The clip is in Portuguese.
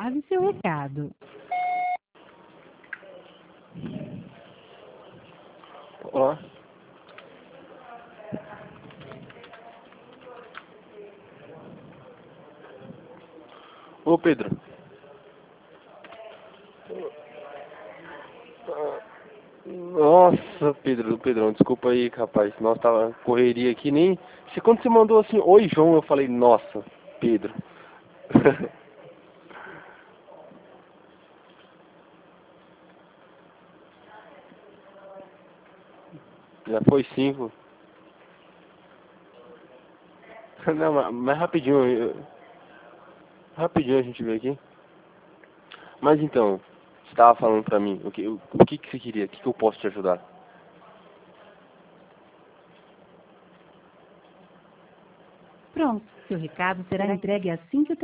Aguarde seu recado. Olá. Ô, Pedro. Nossa, Pedrão, desculpa aí, rapaz. Nossa, tava correria aqui, nem... Quando você mandou assim, oi, João, eu falei, nossa, Pedro. Já foi 5. Não, mas rapidinho, rapidinho a gente vê aqui. Mas então, você tava falando pra mim, o que você queria? O que eu posso te ajudar? Pronto, seu recado será entregue assim que o